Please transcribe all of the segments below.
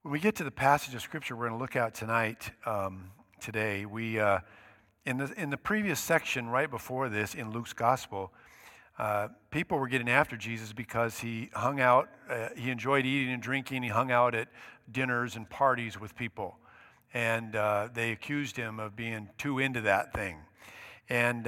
When we get to the passage of Scripture we're going to look at tonight, today, in the previous section right before this in Luke's Gospel, people were getting after Jesus because he hung out, he enjoyed eating and drinking, he hung out at dinners and parties with people. And they accused him of being too into that thing. And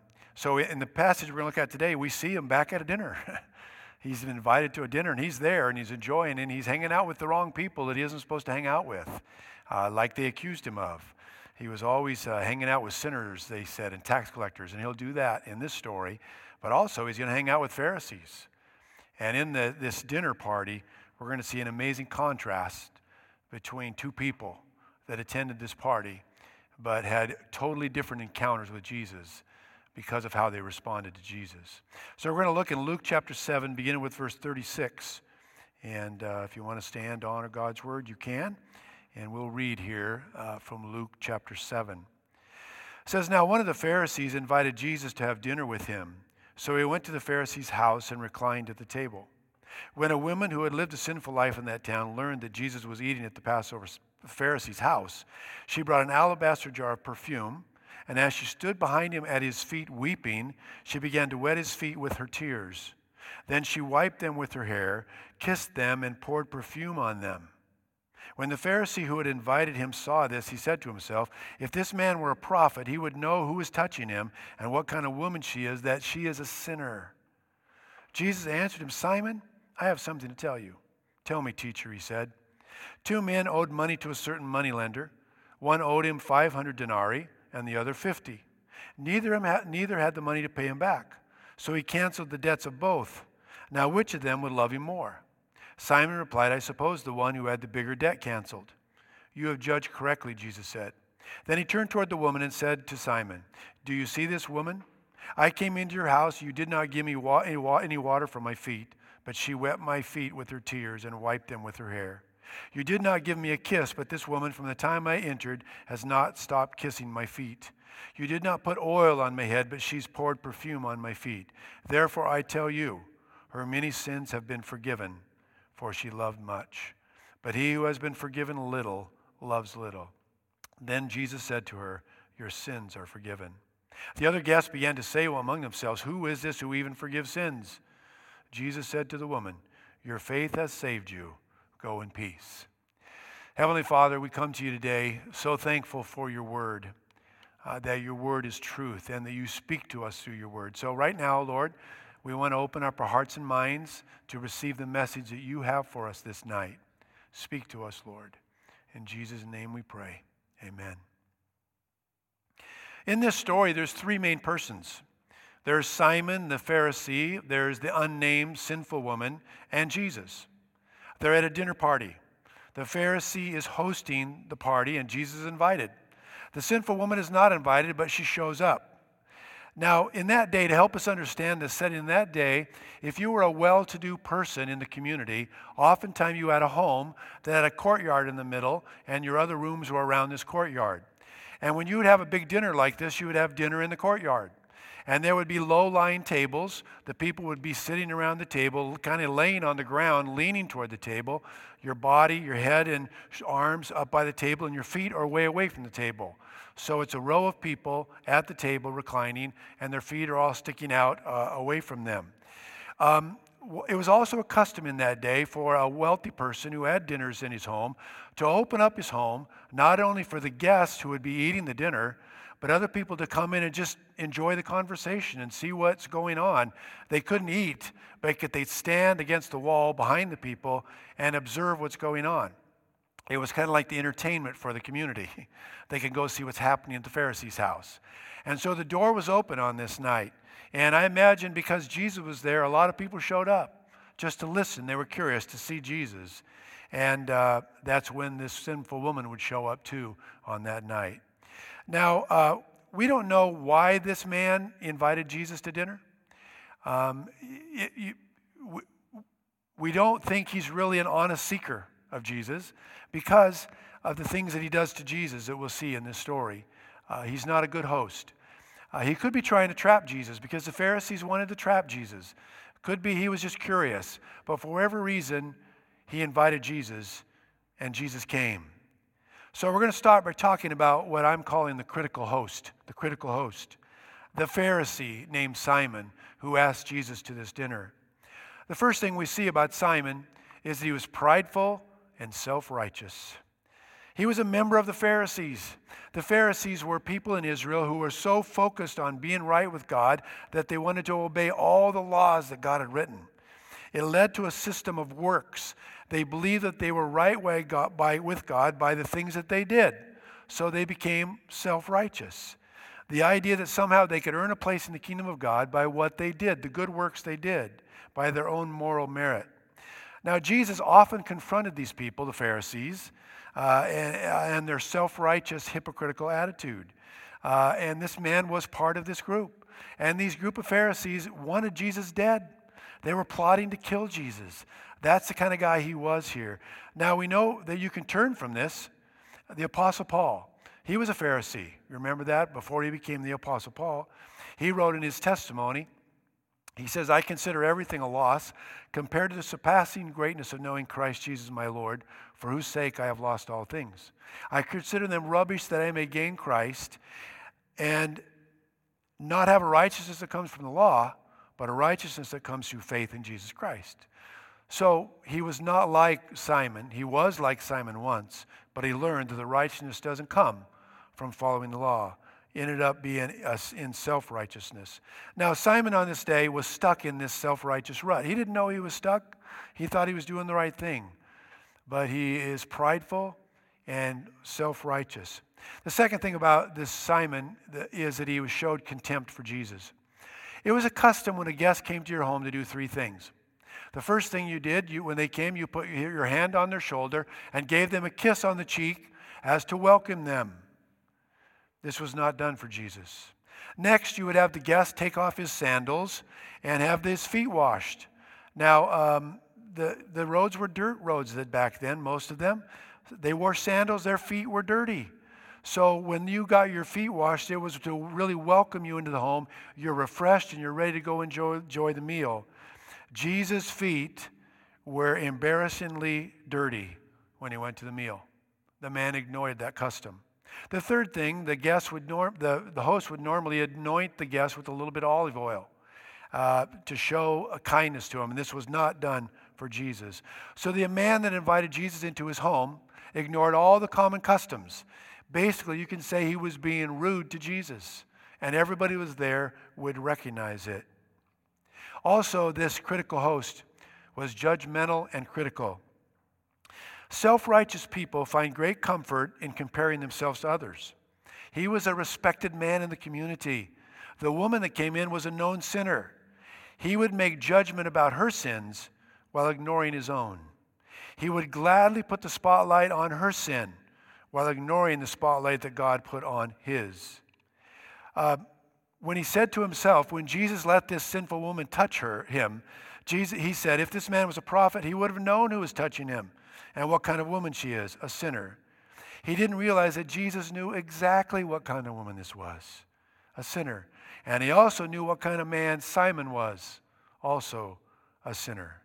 so in the passage we're going to look at today, we see him back at a dinner. He's been invited to a dinner, and he's there, and he's enjoying, and he's hanging out with the wrong people that he isn't supposed to hang out with, like they accused him of. He was always hanging out with sinners, they said, and tax collectors, and he'll do that in this story. But also, he's going to hang out with Pharisees. And in this dinner party, we're going to see an amazing contrast between two people that attended this party, but had totally different encounters with Jesus because of how they responded to Jesus. So we're going to look in Luke chapter 7, beginning with verse 36. And if you want to stand to honor God's word, you can. And we'll read here from Luke chapter 7. It says, "Now one of the Pharisees invited Jesus to have dinner with him. So he went to the Pharisee's house and reclined at the table. When a woman who had lived a sinful life in that town learned that Jesus was eating at the Passover Pharisee's house, she brought an alabaster jar of perfume, and as she stood behind him at his feet weeping, she began to wet his feet with her tears. Then she wiped them with her hair, kissed them, and poured perfume on them. When the Pharisee who had invited him saw this, he said to himself, 'If this man were a prophet, he would know who is touching him and what kind of woman she is, that she is a sinner.' Jesus answered him, 'Simon, I have something to tell you.' 'Tell me, teacher,' he said. 'Two men owed money to a certain moneylender. One owed him 500 denarii and the other 50. Neither had the money to pay him back. So he canceled the debts of both. Now which of them would love him more?' Simon replied, 'I suppose the one who had the bigger debt canceled.' 'You have judged correctly,' Jesus said. Then he turned toward the woman and said to Simon, 'Do you see this woman? I came into your house. You did not give me any water for my feet, but she wet my feet with her tears and wiped them with her hair. You did not give me a kiss, but this woman from the time I entered has not stopped kissing my feet. You did not put oil on my head, but she's poured perfume on my feet. Therefore I tell you, her many sins have been forgiven, for she loved much. But he who has been forgiven little loves little.' Then Jesus said to her, 'Your sins are forgiven.' The other guests began to say among themselves, 'Who is this who even forgives sins?' Jesus said to the woman, 'Your faith has saved you. Go in peace.'" Heavenly Father, we come to you today so thankful for your word, that your word is truth and that you speak to us through your word. So right now, Lord, we want to open up our hearts and minds to receive the message that you have for us this night. Speak to us, Lord. In Jesus' name we pray. Amen. In this story, there's three main persons. There's Simon the Pharisee, there's the unnamed sinful woman, and Jesus. They're at a dinner party. The Pharisee is hosting the party, and Jesus is invited. The sinful woman is not invited, but she shows up. Now, in that day, to help us understand the setting in that day, if you were a well-to-do person in the community, oftentimes you had a home that had a courtyard in the middle, and your other rooms were around this courtyard. And when you would have a big dinner like this, you would have dinner in the courtyard. And there would be low-lying tables. The people would be sitting around the table, kind of laying on the ground, leaning toward the table. Your body, your head and arms up by the table, and your feet are way away from the table. So it's a row of people at the table reclining, and their feet are all sticking out away from them. It was also a custom in that day for a wealthy person who had dinners in his home to open up his home, not only for the guests who would be eating the dinner, but other people to come in and just enjoy the conversation and see what's going on. They couldn't eat, but they'd stand against the wall behind the people and observe what's going on. It was kind of like the entertainment for the community. They could go see what's happening at the Pharisee's house. And so the door was open on this night. And I imagine because Jesus was there, a lot of people showed up just to listen. They were curious to see Jesus. And that's when this sinful woman would show up too on that night. Now, we don't know why this man invited Jesus to dinner. We don't think he's really an honest seeker of Jesus because of the things that he does to Jesus that we'll see in this story. He's not a good host. He could be trying to trap Jesus because the Pharisees wanted to trap Jesus. Could be he was just curious. But for whatever reason, he invited Jesus and Jesus came. So we're going to start by talking about what I'm calling the critical host. The critical host. The Pharisee named Simon who asked Jesus to this dinner. The first thing we see about Simon is that he was prideful and self-righteous. He was a member of the Pharisees. The Pharisees were people in Israel who were so focused on being right with God that they wanted to obey all the laws that God had written. It led to a system of works. They believed that they were right with God by the things that they did. So they became self-righteous. The idea that somehow they could earn a place in the kingdom of God by what they did, the good works they did, by their own moral merit. Now, Jesus often confronted these people, the Pharisees, and their self-righteous, hypocritical attitude. And this man was part of this group. And these group of Pharisees wanted Jesus dead. They were plotting to kill Jesus. That's the kind of guy he was here. Now, we know that you can turn from this. The Apostle Paul, he was a Pharisee. Remember that? Before he became the Apostle Paul, he wrote in his testimony, he says, I consider everything a loss compared to the surpassing greatness of knowing Christ Jesus my Lord, for whose sake I have lost all things. I consider them rubbish that I may gain Christ and not have a righteousness that comes from the law, but a righteousness that comes through faith in Jesus Christ. So he was not like Simon. He was like Simon once, but he learned that the righteousness doesn't come from following the law. Ended up being in self-righteousness. Now, Simon on this day was stuck in this self-righteous rut. He didn't know he was stuck. He thought he was doing the right thing. But he is prideful and self-righteous. The second thing about this Simon is that he showed contempt for Jesus. It was a custom when a guest came to your home to do three things. The first thing you did, when they came, you put your hand on their shoulder and gave them a kiss on the cheek as to welcome them. This was not done for Jesus. Next, you would have the guest take off his sandals and have his feet washed. Now, the roads were dirt roads back then, most of them. They wore sandals, their feet were dirty. So when you got your feet washed, it was to really welcome you into the home. You're refreshed and you're ready to go enjoy the meal. Jesus' feet were embarrassingly dirty when he went to the meal. The man ignored that custom. The third thing, the host would normally anoint the guest with a little bit of olive oil to show a kindness to him, and this was not done for Jesus. So the man that invited Jesus into his home ignored all the common customs. Basically, you can say he was being rude to Jesus, and everybody who was there would recognize it. Also, this critical host was judgmental and critical. Self-righteous people find great comfort in comparing themselves to others. He was a respected man in the community. The woman that came in was a known sinner. He would make judgment about her sins while ignoring his own. He would gladly put the spotlight on her sin while ignoring the spotlight that God put on his. When he said to himself, when Jesus let this sinful woman touch him, he said, if this man was a prophet, he would have known who was touching him and what kind of woman she is, a sinner. He didn't realize that Jesus knew exactly what kind of woman this was, a sinner. And he also knew what kind of man Simon was, also a sinner.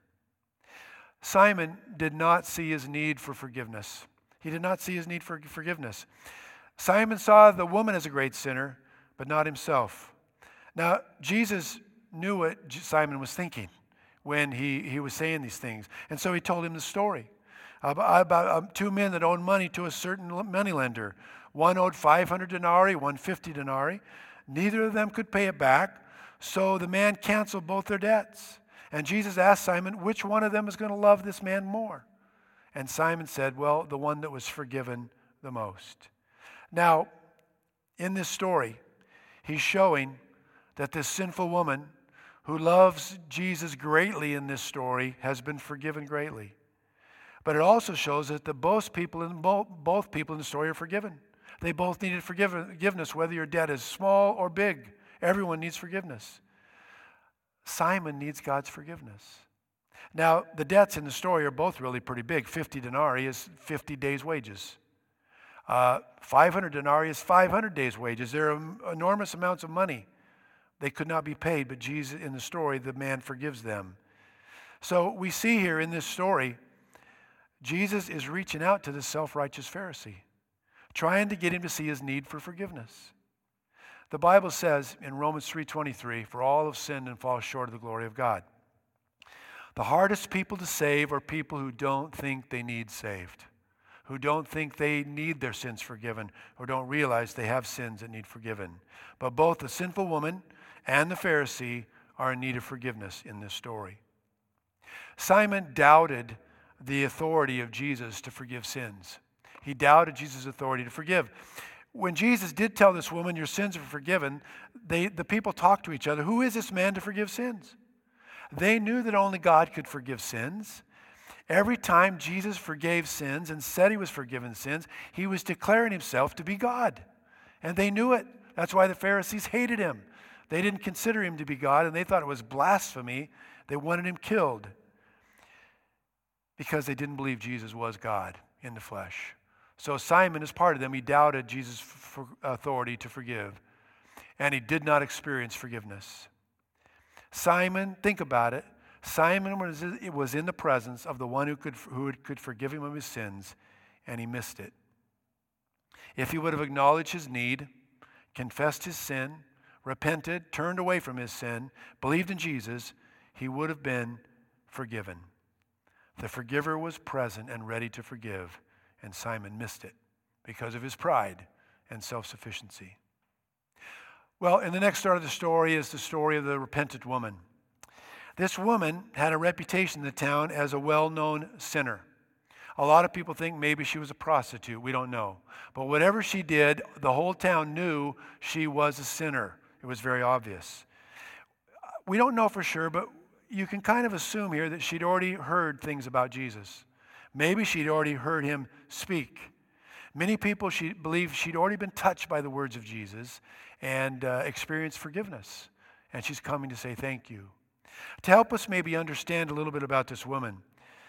Simon did not see his need for forgiveness. He did not see his need for forgiveness. Simon saw the woman as a great sinner, but not himself. Now, Jesus knew what Simon was thinking when he was saying these things. And so he told him the story about two men that owed money to a certain moneylender. One owed 500 denarii, one 50 denarii. Neither of them could pay it back, so the man canceled both their debts. And Jesus asked Simon, which one of them is going to love this man more? And Simon said, well, the one that was forgiven the most. Now, in this story, he's showing that this sinful woman who loves Jesus greatly in this story has been forgiven greatly. But it also shows that both people in the story are forgiven. They both needed forgiveness, whether your debt is small or big. Everyone needs forgiveness. Simon needs God's forgiveness. Now, the debts in the story are both really pretty big. 50 denarii is 50 days' wages. 500 denarii is 500 days' wages. They're enormous amounts of money. They could not be paid, but Jesus, in the story, the man forgives them. So we see here in this story, Jesus is reaching out to this self-righteous Pharisee, trying to get him to see his need for forgiveness. The Bible says in Romans 3:23, "For all have sinned and fall short of the glory of God." The hardest people to save are people who don't think they need saved, who don't think they need their sins forgiven, or don't realize they have sins that need forgiven. But both the sinful woman and the Pharisee are in need of forgiveness in this story. Simon doubted the authority of Jesus to forgive sins. He doubted Jesus' authority to forgive. When Jesus did tell this woman, "Your sins are forgiven," the people talked to each other, "Who is this man to forgive sins?" They knew that only God could forgive sins. Every time Jesus forgave sins and said he was forgiven sins, he was declaring himself to be God. And they knew it. That's why the Pharisees hated him. They didn't consider him to be God, and they thought it was blasphemy. They wanted him killed because they didn't believe Jesus was God in the flesh. So Simon is part of them. He doubted Jesus' authority to forgive, and he did not experience forgiveness. Simon, think about it. Simon was in the presence of the one who could forgive him of his sins, and he missed it. If he would have acknowledged his need, confessed his sin, repented, turned away from his sin, believed in Jesus, he would have been forgiven. The forgiver was present and ready to forgive, and Simon missed it because of his pride and self-sufficiency. Well, in the next part of the story is the story of the repentant woman. This woman had a reputation in the town as a well-known sinner. A lot of people think maybe she was a prostitute. We don't know. But whatever she did, the whole town knew she was a sinner. It was very obvious. We don't know for sure, but you can kind of assume here that she'd already heard things about Jesus. Maybe she'd already heard him speak. Many people believe she'd already been touched by the words of Jesus and experienced forgiveness. And she's coming to say thank you. To help us maybe understand a little bit about this woman,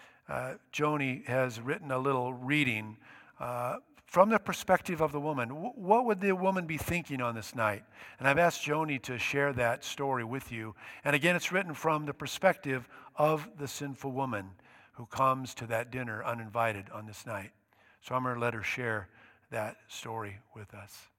Joni has written a little reading from the perspective of the woman. What would the woman be thinking on this night? And I've asked Joni to share that story with you. And again, it's written from the perspective of the sinful woman who comes to that dinner uninvited on this night. So I'm going to let her share that story with us.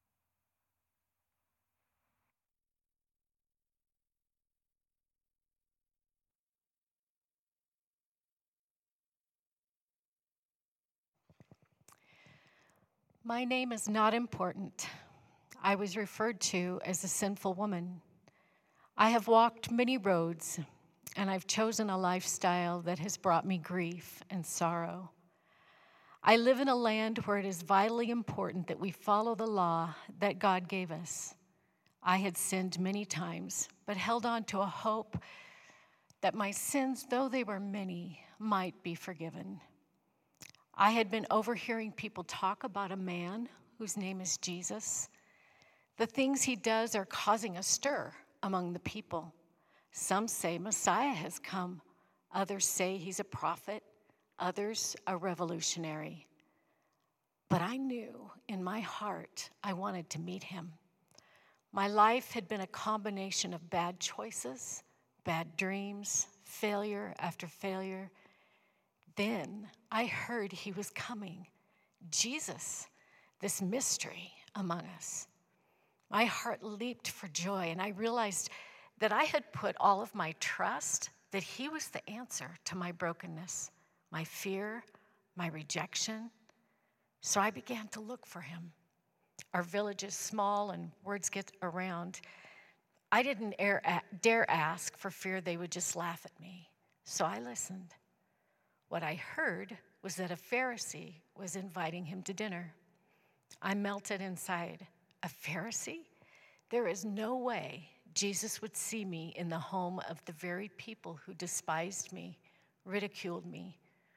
My name is not important. I was referred to as a sinful woman. I have walked many roads, and I've chosen a lifestyle that has brought me grief and sorrow. I live in a land where it is vitally important that we follow the law that God gave us. I had sinned many times, but held on to a hope that my sins, though they were many, might be forgiven. I had been overhearing people talk about a man whose name is Jesus. The things he does are causing a stir among the people. Some say Messiah has come. Others say he's a prophet. Others a revolutionary. But I knew in my heart I wanted to meet him. My life had been a combination of bad choices, bad dreams, failure after failure. Then I heard he was coming, Jesus, this mystery among us. My heart leaped for joy, and I realized that I had put all of my trust that he was the answer to my brokenness, my fear, my rejection. So I began to look for him. Our village is small and words get around. I didn't dare ask for fear they would just laugh at me. So I listened. What I heard was that a Pharisee was inviting him to dinner. I melted inside. A Pharisee? There is no way Jesus would see me in the home of the very people who despised me, ridiculed me.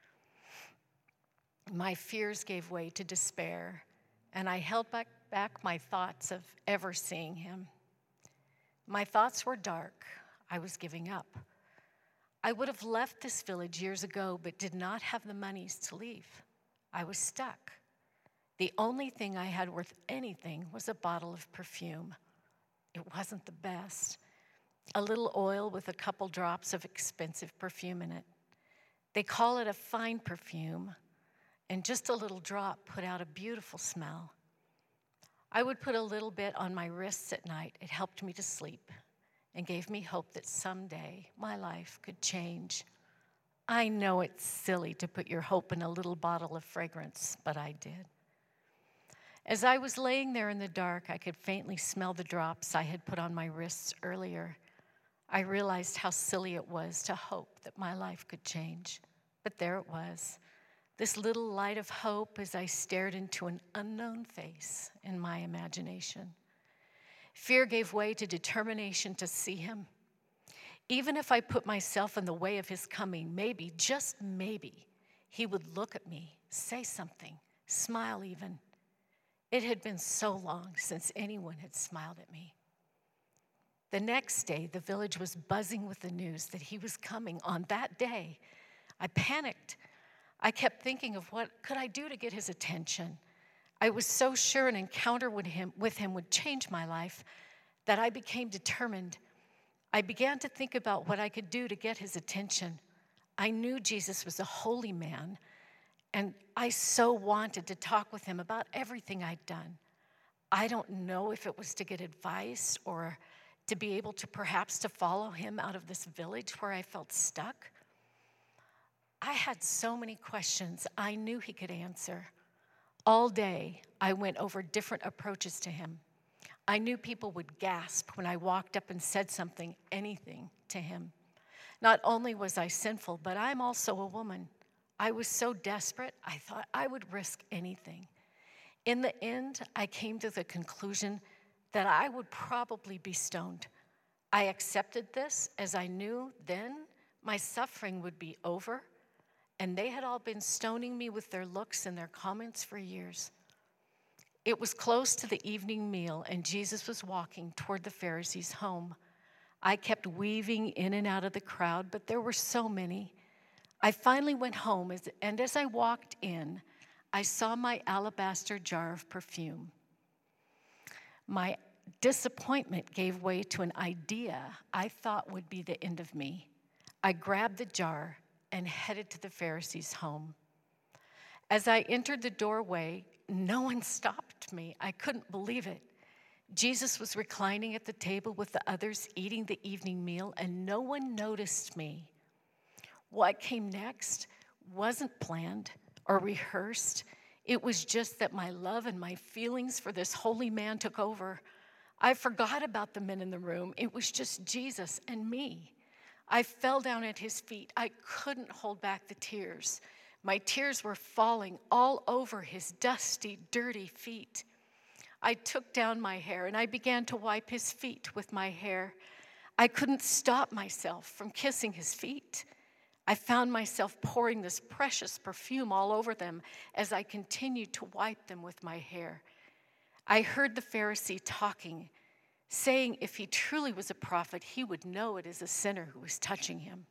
My fears gave way to despair, and I held back my thoughts of ever seeing him. My thoughts were dark. I was giving up. I would have left this village years ago, but did not have the monies to leave. I was stuck. The only thing I had worth anything was a bottle of perfume. It wasn't the best. A little oil with a couple drops of expensive perfume in it. They call it a fine perfume, and just a little drop put out a beautiful smell. I would put a little bit on my wrists at night. It helped me to sleep and gave me hope that someday my life could change. I know it's silly to put your hope in a little bottle of fragrance, but I did. As I was laying there in the dark, I could faintly smell the drops I had put on my wrists earlier. I realized how silly it was to hope that my life could change. But there it was, this little light of hope as I stared into an unknown face in my imagination. Fear gave way to determination to see him. Even if I put myself in the way of his coming, maybe, just maybe, he would look at me, say something, smile even. It had been so long since anyone had smiled at me. The next day, the village was buzzing with the news that he was coming on that day. I panicked. I kept thinking of what could I do to get his attention. I was so sure an encounter with him would change my life that I became determined. I began to think about what I could do to get his attention. I knew Jesus was a holy man, and I so wanted to talk with him about everything I'd done. I don't know if it was to get advice or to be able to perhaps to follow him out of this village where I felt stuck. I had so many questions I knew he could answer. All day, I went over different approaches to him. I knew people would gasp when I walked up and said something, anything, to him. Not only was I sinful, but I'm also a woman. I was so desperate, I thought I would risk anything. In the end, I came to the conclusion that I would probably be stoned. I accepted this as I knew then my suffering would be over, and they had all been stoning me with their looks and their comments for years. It was close to the evening meal, and Jesus was walking toward the Pharisees' home. I kept weaving in and out of the crowd, but there were so many. I finally went home, and as I walked in, I saw my alabaster jar of perfume. My disappointment gave way to an idea I thought would be the end of me. I grabbed the jar and headed to the Pharisees' home. As I entered the doorway, no one stopped me. I couldn't believe it. Jesus was reclining at the table with the others eating the evening meal, and no one noticed me. What came next wasn't planned or rehearsed. It was just that my love and my feelings for this holy man took over. I forgot about the men in the room. It was just Jesus and me. I fell down at his feet. I couldn't hold back the tears. My tears were falling all over his dusty, dirty feet. I took down my hair and I began to wipe his feet with my hair. I couldn't stop myself from kissing his feet. I found myself pouring this precious perfume all over them as I continued to wipe them with my hair. I heard the Pharisee talking, saying if he truly was a prophet, he would know it is a sinner who was touching him.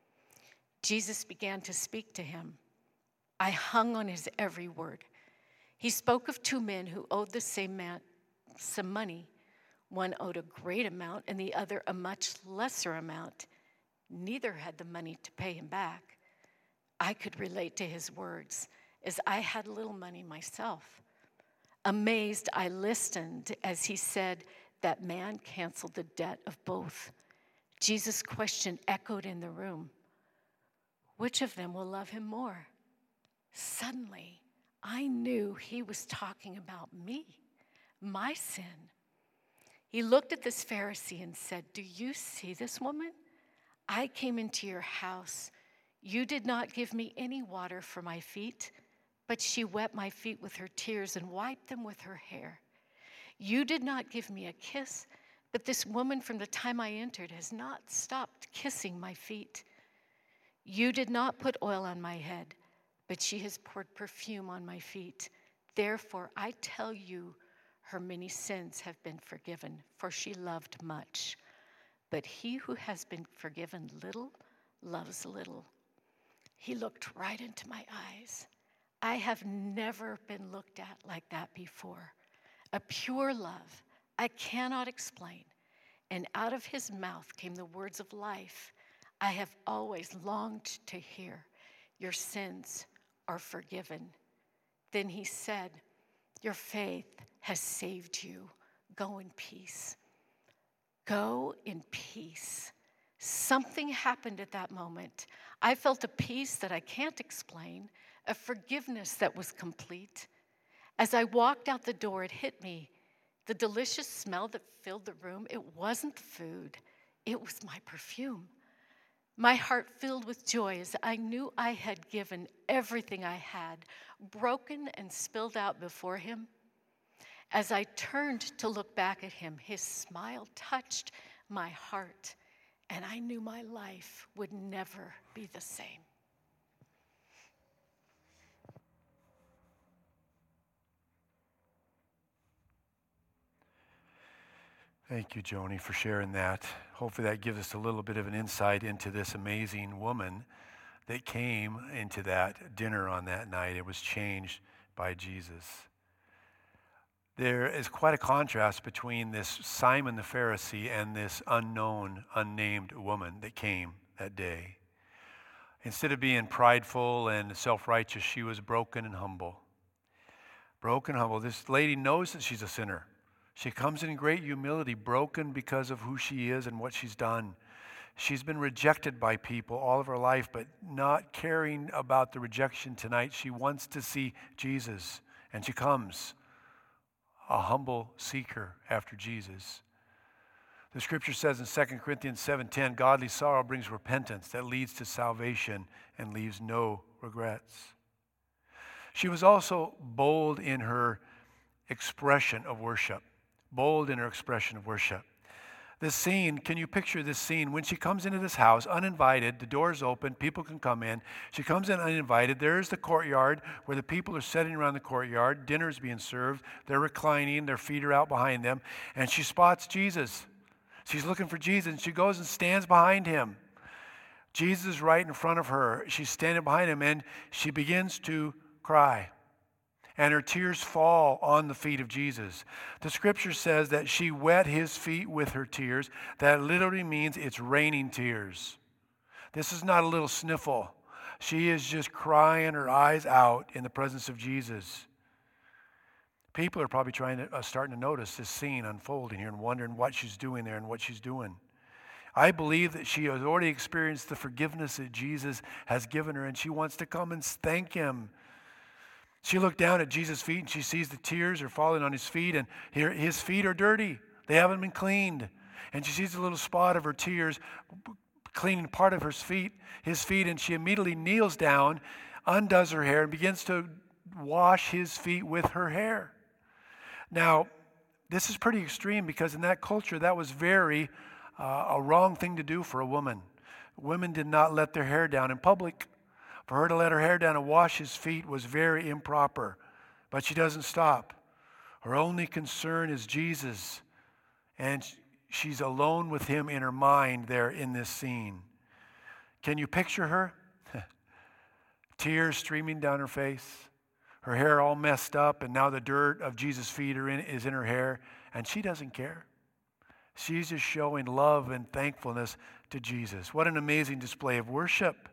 Jesus began to speak to him. I hung on his every word. He spoke of two men who owed the same man some money. One owed a great amount and the other a much lesser amount. Neither had the money to pay him back. I could relate to his words, as I had little money myself. Amazed, I listened as he said that man canceled the debt of both. Jesus' question echoed in the room. Which of them will love him more? Suddenly, I knew he was talking about me, my sin. He looked at this Pharisee and said, "Do you see this woman? I came into your house. You did not give me any water for my feet, but she wet my feet with her tears and wiped them with her hair. You did not give me a kiss, but this woman from the time I entered has not stopped kissing my feet. You did not put oil on my head, but she has poured perfume on my feet. Therefore, I tell you, her many sins have been forgiven, for she loved much. But he who has been forgiven little loves little." He looked right into my eyes. I have never been looked at like that before. A pure love I cannot explain. And out of his mouth came the words of life I have always longed to hear. your sins are forgiven." Then he said, "Your faith has saved you. Go in peace." Go in peace. Something happened at that moment. I felt a peace that I can't explain, a forgiveness that was complete. As I walked out the door, it hit me. The delicious smell that filled the room, it wasn't the food, it was my perfume. My heart filled with joy as I knew I had given everything I had, broken and spilled out before him. As I turned to look back at him, his smile touched my heart, and I knew my life would never be the same. Thank you, Joni, for sharing that. Hopefully that gives us a little bit of an insight into this amazing woman that came into that dinner on that night. It was changed by Jesus. There is quite a contrast between this Simon the Pharisee and this unknown, unnamed woman that came that day. Instead of being prideful and self-righteous, she was broken and humble. Broken and humble. This lady knows that she's a sinner. She comes in great humility, broken because of who she is and what she's done. She's been rejected by people all of her life, but not caring about the rejection tonight. She wants to see Jesus, and she comes, a humble seeker after Jesus. The scripture says in 2 Corinthians 7:10, "Godly sorrow brings repentance that leads to salvation and leaves no regrets." She was also bold in her expression of worship. Bold in her expression of worship. This scene, can you picture this scene? When she comes into this house, uninvited, the door's open, people can come in. She comes in uninvited. There's the courtyard where the people are sitting around the courtyard. Dinner's being served. They're reclining. Their feet are out behind them. And she spots Jesus. She's looking for Jesus, and she goes and stands behind him. Jesus is right in front of her. She's standing behind him, and she begins to cry. And her tears fall on the feet of Jesus. The scripture says that she wet his feet with her tears. That literally means it's raining tears. This is not a little sniffle. She is just crying her eyes out in the presence of Jesus. People are probably starting to notice this scene unfolding here and wondering what she's doing there and what she's doing. I believe that she has already experienced the forgiveness that Jesus has given her, and she wants to come and thank him. She looked down at Jesus' feet and she sees the tears are falling on his feet, and his feet are dirty. They haven't been cleaned. And she sees a little spot of her tears cleaning part of his feet, and she immediately kneels down, undoes her hair, and begins to wash his feet with her hair. Now, this is pretty extreme because in that culture, that was very a wrong thing to do for a woman. Women did not let their hair down in public. For her to let her hair down and wash his feet was very improper. But she doesn't stop. Her only concern is Jesus. And she's alone with him in her mind there in this scene. Can you picture her? Tears streaming down her face. Her hair all messed up, and now the dirt of Jesus' feet is in her hair. And she doesn't care. She's just showing love and thankfulness to Jesus. What an amazing display of worship.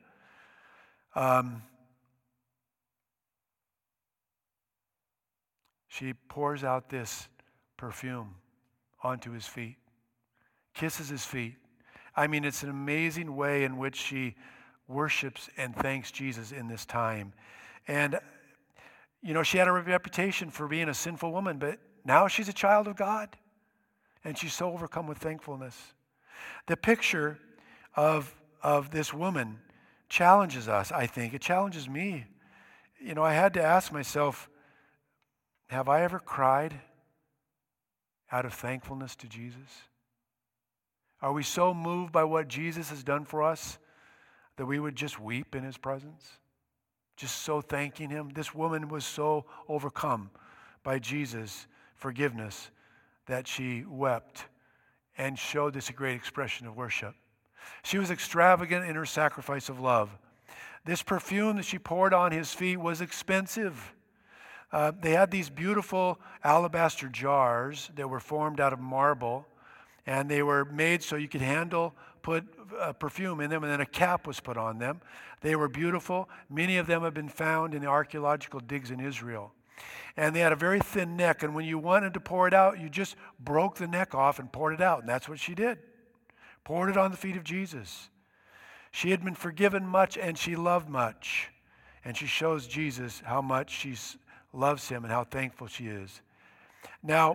She pours out this perfume onto his feet, kisses his feet. I mean, it's an amazing way in which she worships and thanks Jesus in this time. And, you know, she had a reputation for being a sinful woman, but now she's a child of God, and she's so overcome with thankfulness. The picture of this woman challenges us, I think. It challenges me. You know, I had to ask myself, have I ever cried out of thankfulness to Jesus? Are we so moved by what Jesus has done for us that we would just weep in his presence? Just so thanking him. This woman was so overcome by Jesus' forgiveness that she wept and showed this a great expression of worship. She was extravagant in her sacrifice of love. This perfume that she poured on his feet was expensive. They had these beautiful alabaster jars that were formed out of marble, and they were made so you could put perfume in them, and then a cap was put on them. They were beautiful. Many of them have been found in the archaeological digs in Israel. And they had a very thin neck, and when you wanted to pour it out, you just broke the neck off and poured it out, and that's what she did. Poured it on the feet of Jesus. She had been forgiven much, and she loved much. And she shows Jesus how much she loves him and how thankful she is. Now,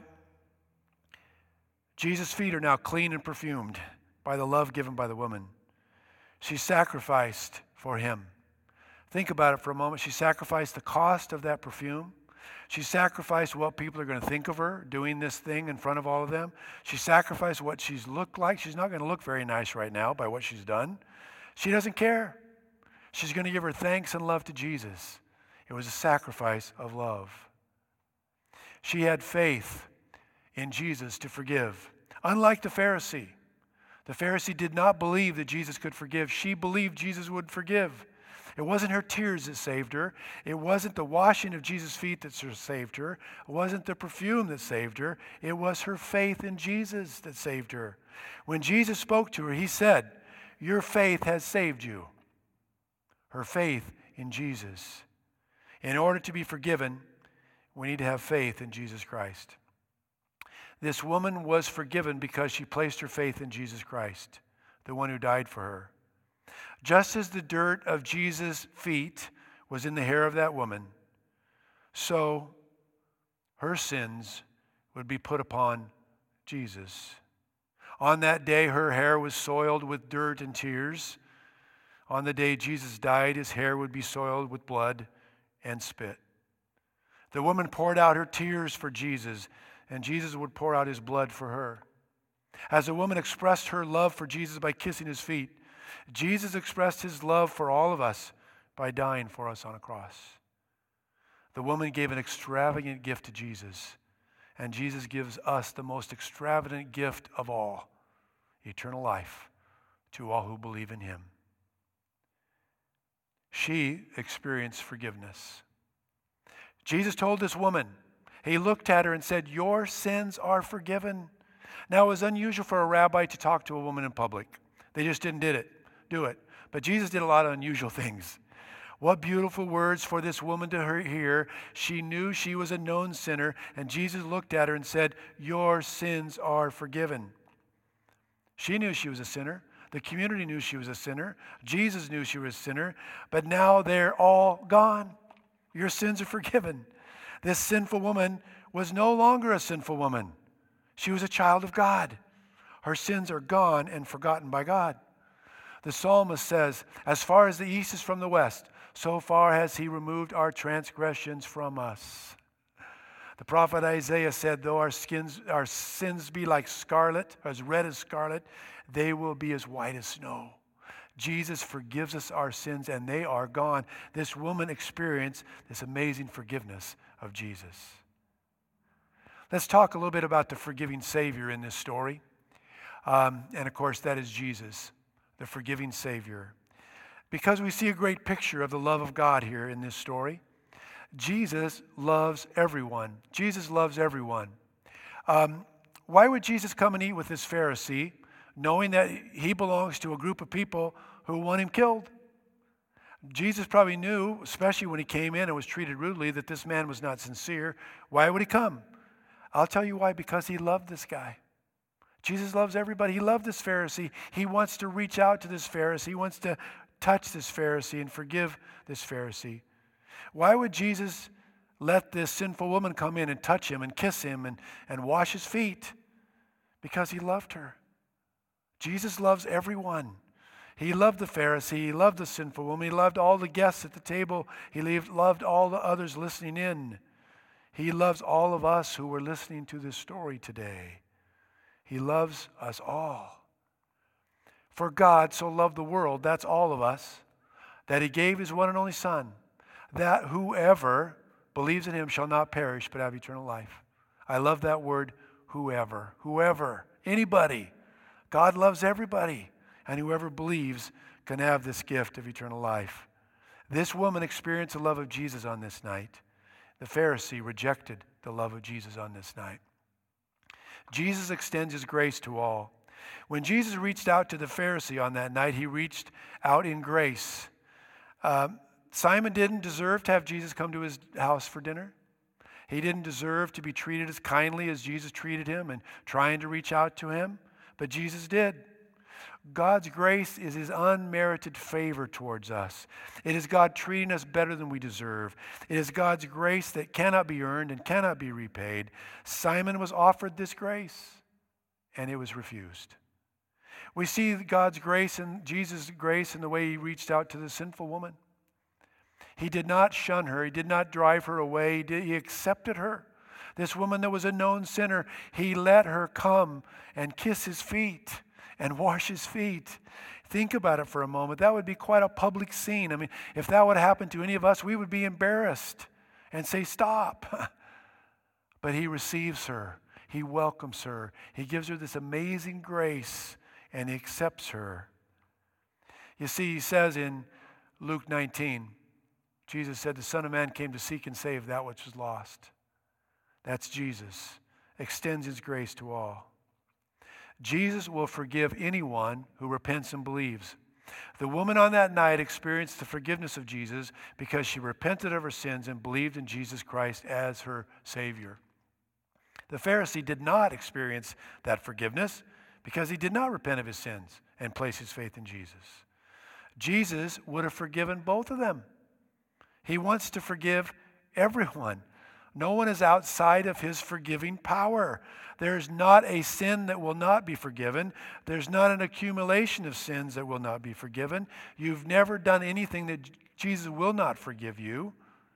Jesus' feet are now clean and perfumed by the love given by the woman. She sacrificed for him. Think about it for a moment. She sacrificed the cost of that perfume. She sacrificed what people are going to think of her doing this thing in front of all of them. She sacrificed what she's looked like. She's not going to look very nice right now by what she's done. She doesn't care. She's going to give her thanks and love to Jesus. It was a sacrifice of love. She had faith in Jesus to forgive. Unlike the Pharisee did not believe that Jesus could forgive. She believed Jesus would forgive. It wasn't her tears that saved her. It wasn't the washing of Jesus' feet that saved her. It wasn't the perfume that saved her. It was her faith in Jesus that saved her. When Jesus spoke to her, he said, "Your faith has saved you." Her faith in Jesus. In order to be forgiven, we need to have faith in Jesus Christ. This woman was forgiven because she placed her faith in Jesus Christ, the one who died for her. Just as the dirt of Jesus' feet was in the hair of that woman, so her sins would be put upon Jesus. On that day, her hair was soiled with dirt and tears. On the day Jesus died, his hair would be soiled with blood and spit. The woman poured out her tears for Jesus, and Jesus would pour out his blood for her. As the woman expressed her love for Jesus by kissing his feet, Jesus expressed his love for all of us by dying for us on a cross. The woman gave an extravagant gift to Jesus, and Jesus gives us the most extravagant gift of all, eternal life to all who believe in him. She experienced forgiveness. Jesus told this woman, he looked at her and said, "Your sins are forgiven." Now, it was unusual for a rabbi to talk to a woman in public. They just didn't do it. But Jesus did a lot of unusual things. What beautiful words for this woman to hear. She knew she was a known sinner, and Jesus looked at her and said, "Your sins are forgiven." She knew she was a sinner. The community knew she was a sinner. Jesus knew she was a sinner. But now they're all gone. Your sins are forgiven. This sinful woman was no longer a sinful woman. She was a child of God. Her sins are gone and forgotten by God. The psalmist says, "As far as the east is from the west, so far has he removed our transgressions from us." The prophet Isaiah said, "Though our sins be like scarlet, as red as scarlet, they will be as white as snow." Jesus forgives us our sins, and they are gone. This woman experienced this amazing forgiveness of Jesus. Let's talk a little bit about the forgiving Savior in this story. And of course, that is Jesus, the forgiving Savior. Because we see a great picture of the love of God here in this story. Jesus loves everyone. Jesus loves everyone. Why would Jesus come and eat with this Pharisee, knowing that he belongs to a group of people who want him killed? Jesus probably knew, especially when he came in and was treated rudely, that this man was not sincere. Why would he come? I'll tell you why, because he loved this guy. Jesus loves everybody. He loved this Pharisee. He wants to reach out to this Pharisee. He wants to touch this Pharisee and forgive this Pharisee. Why would Jesus let this sinful woman come in and touch him and kiss him and wash his feet? Because he loved her. Jesus loves everyone. He loved the Pharisee. He loved the sinful woman. He loved all the guests at the table. He loved all the others listening in. He loves all of us who were listening to this story today. He loves us all. For God so loved the world, that's all of us, that he gave his one and only Son, that whoever believes in him shall not perish but have eternal life. I love that word, whoever. Whoever. Anybody. God loves everybody. And whoever believes can have this gift of eternal life. This woman experienced the love of Jesus on this night. The Pharisee rejected the love of Jesus on this night. Jesus extends his grace to all. When Jesus reached out to the Pharisee on that night, he reached out in grace. Simon didn't deserve to have Jesus come to his house for dinner. He didn't deserve to be treated as kindly as Jesus treated him and trying to reach out to him, but Jesus did. God's grace is his unmerited favor towards us. It is God treating us better than we deserve. It is God's grace that cannot be earned and cannot be repaid. Simon was offered this grace, and it was refused. We see God's grace and Jesus' grace in the way he reached out to the sinful woman. He did not shun her. He did not drive her away. He accepted her. This woman that was a known sinner, he let her come and kiss his feet and wash his feet. Think about it for a moment. That would be quite a public scene. I mean, if that would happen to any of us, we would be embarrassed and say, stop. But he receives her. He welcomes her. He gives her this amazing grace, and he accepts her. You see, he says in Luke 19, Jesus said, the Son of Man came to seek and save that which was lost. That's Jesus. Extends his grace to all. Jesus will forgive anyone who repents and believes. The woman on that night experienced the forgiveness of Jesus because she repented of her sins and believed in Jesus Christ as her Savior. The Pharisee did not experience that forgiveness because he did not repent of his sins and place his faith in Jesus. Jesus would have forgiven both of them. He wants to forgive everyone. No one is outside of his forgiving power. There's not a sin that will not be forgiven. There's not an accumulation of sins that will not be forgiven. You've never done anything that Jesus will not forgive you.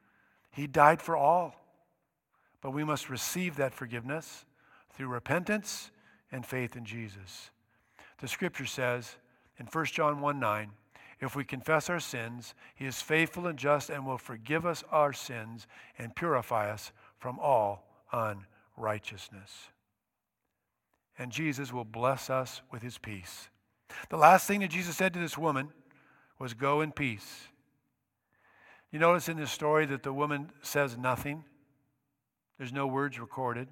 He died for all. But we must receive that forgiveness through repentance and faith in Jesus. The scripture says in 1 John 1:9, if we confess our sins, he is faithful and just and will forgive us our sins and purify us from all unrighteousness. And Jesus will bless us with his peace. The last thing that Jesus said to this woman was, go in peace. You notice in this story that the woman says nothing. There's no words recorded.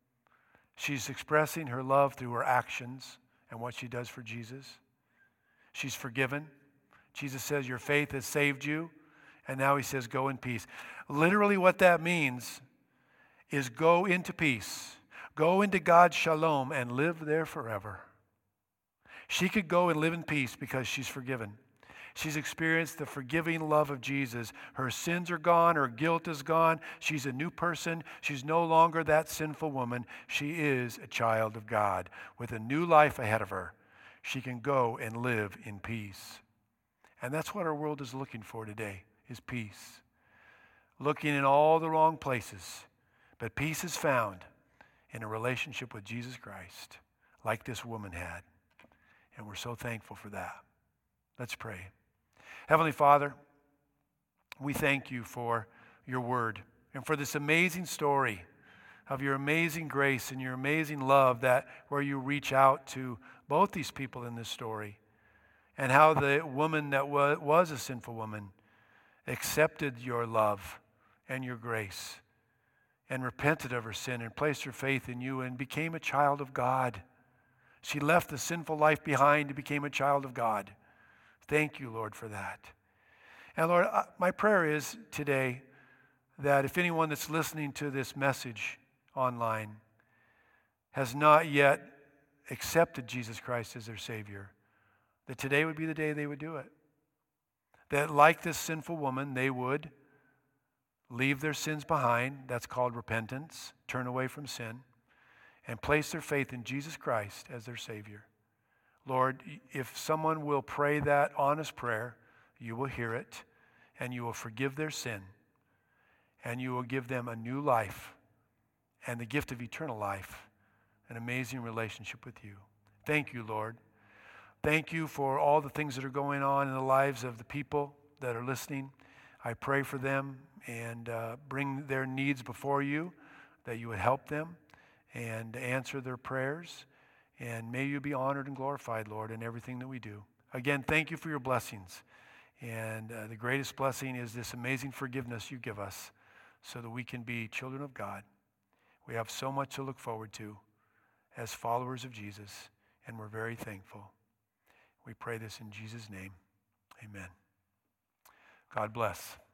She's expressing her love through her actions and what she does for Jesus. She's forgiven. Jesus says, your faith has saved you. And now he says, go in peace. Literally what that means is go into peace. Go into God's shalom and live there forever. She could go and live in peace because she's forgiven. She's experienced the forgiving love of Jesus. Her sins are gone. Her guilt is gone. She's a new person. She's no longer that sinful woman. She is a child of God with a new life ahead of her. She can go and live in peace. And that's what our world is looking for today, is peace. Looking in all the wrong places. But peace is found in a relationship with Jesus Christ, like this woman had. And we're so thankful for that. Let's pray. Heavenly Father, we thank you for your word and for this amazing story of your amazing grace and your amazing love that where you reach out to both these people in this story. And how the woman that was a sinful woman accepted your love and your grace and repented of her sin and placed her faith in you and became a child of God. She left the sinful life behind and became a child of God. Thank you, Lord, for that. And Lord, my prayer is today that if anyone that's listening to this message online has not yet accepted Jesus Christ as their Savior, that today would be the day they would do it. That like this sinful woman, they would leave their sins behind. That's called repentance. Turn away from sin. And place their faith in Jesus Christ as their Savior. Lord, if someone will pray that honest prayer, you will hear it. And you will forgive their sin. And you will give them a new life. And the gift of eternal life. An amazing relationship with you. Thank you, Lord. Thank you for all the things that are going on in the lives of the people that are listening. I pray for them and bring their needs before you, that you would help them and answer their prayers. And may you be honored and glorified, Lord, in everything that we do. Again, thank you for your blessings. And the greatest blessing is this amazing forgiveness you give us so that we can be children of God. We have so much to look forward to as followers of Jesus. and we're very thankful. We pray this in Jesus' name. Amen. God bless.